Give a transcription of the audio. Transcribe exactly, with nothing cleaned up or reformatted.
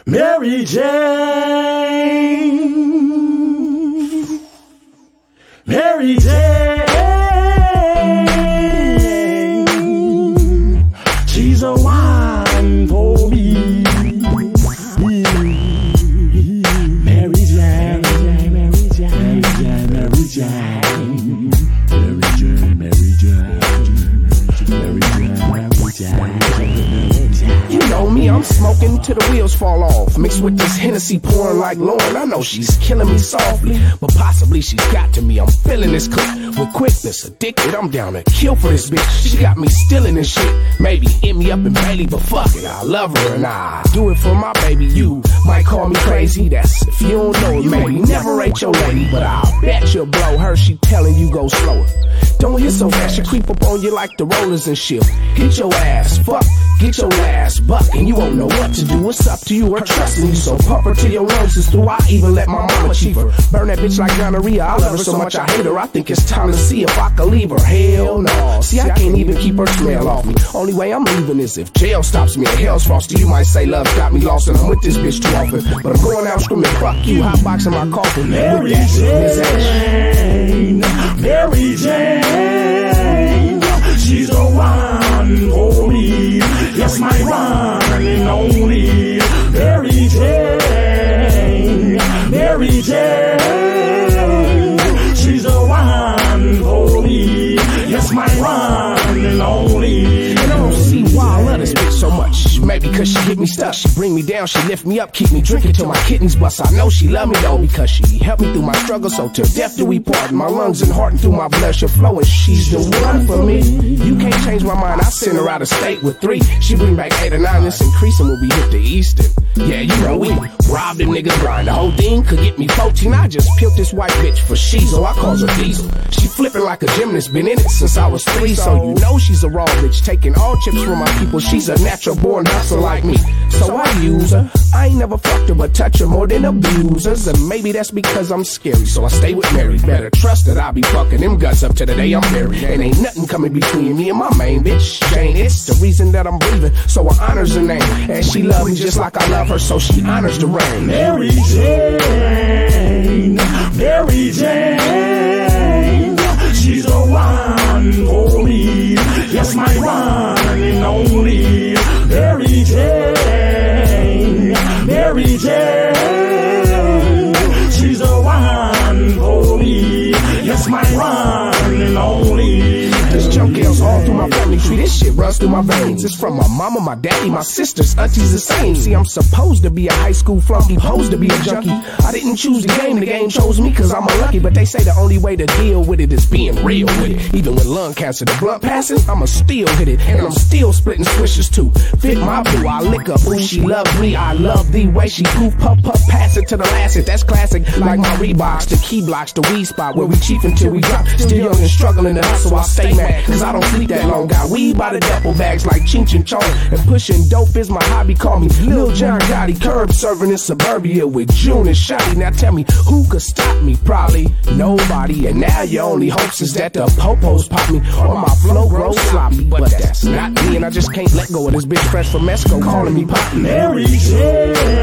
Mary Jane, Mary Jane, she's a wine for me. Mary Jane, Mary Jane, Mary Jane, Mary Jane, Mary Jane, Mary Jane, Mary Jane. You know me, I'm smoking till the wheels fall off. Mixed with this Hennessy pouring like Lauren. I know she's killing me softly, but possibly she's got to me. I'm feeling this clip with quickness, addicted. I'm down to kill for this bitch. She got me stealing this shit. Maybe hit me up in Bailey, but fuck it, I love her and I do it for my baby. You might call me crazy, that's if you don't know it, maybe. Never rate your lady, but I'll bet you'll blow her. She telling you go slower. Don't hit so fast, she creep up on you like the rollers and shit. Hit your ass, fuck, get your last buck, and you won't know what to do. It's up to you, her trusting you, so pump her till your lungs is through. I even let my mama cheat her. Burn that bitch like gonorrhea. I love her so much I hate her. I think it's time to see if I can leave her. Hell no. See, I can't even keep her smell off me. Only way I'm leaving is if jail stops me and hell's frosty. You might say love's got me lost and I'm with this bitch too often, but I'm going out screaming fuck you, hotboxing my coffin. Mary Jane, Mary Jane, she's the one for me. Yes, my one and only. Mary Jane, Mary Jane, she's the one for me. Yes, my one and only. And I don't see why I love this bitch so much. Maybe cause she get me stuck, she bring me down, she lift me up, keep me drinking till my kidneys bust. I know she love me though because she helped me through my struggle. So till death do we part. My lungs and heart and through my blood she'll flow, and she's the one for me. You can't change my mind, I send her out of state with three. She bring back eight or nine, it's increasing when we hit the eastern. Yeah, you know we robbed them niggas blind. The whole thing could get me fourteen. I just peeled this white bitch for Shizo, I calls her Diesel. She flipping like a gymnast, been in it since I was three. So you know she's a raw bitch, taking all chips from my people. She's a natural born hustler like me, so I use her. I ain't never fucked her but touch her more than abusers. And maybe that's because I'm scary, so I stay with Mary. Better trust that I'll be fucking them guts up to the day I'm buried. And ain't nothing coming between me and my main bitch Jane. It's the reason that I'm breathing, so I honors her name. And she loves me just like I love her, so she honors the rain. Mary Jane, Mary Jane, she's the one for me. Yes, my one and only. Mary Jane, Mary Jane, she's the one for me. Yes, my one and only. This junk girl's all through my family tree. This shit runs through my veins. It's from my mama, my daddy, my sisters, aunties the same. See, I'm supposed to be a high school flunky, supposed to be a junkie. I didn't choose the game, the game chose me cause I'm unlucky. But they say the only way to deal with it is being real with it. Even with lung cancer, the blunt passing, I'ma still hit it. And I'm still splitting swishers too. Fit my boo, I lick up. Ooh, she loves me, I love the way she poof, puff, puff, pass it to the last hit. That's classic, like my Reeboks, the key blocks, the weed spot where we cheap until we drop. Still young and struggling to hustle, I stay mad cause I don't sleep that long. Got weed by the duffel bags like Cheech and Chong, and pushing dope is my hobby. Call me Lil John Gotti, curb serving in suburbia with June and Shotty. Now tell me who could stop me? Probably nobody. And now your only hopes is that the popos pop me or my flow grows sloppy. But that's not me, and I just can't let go of this bitch fresh from Mexico calling me Poppy. Mary Jane,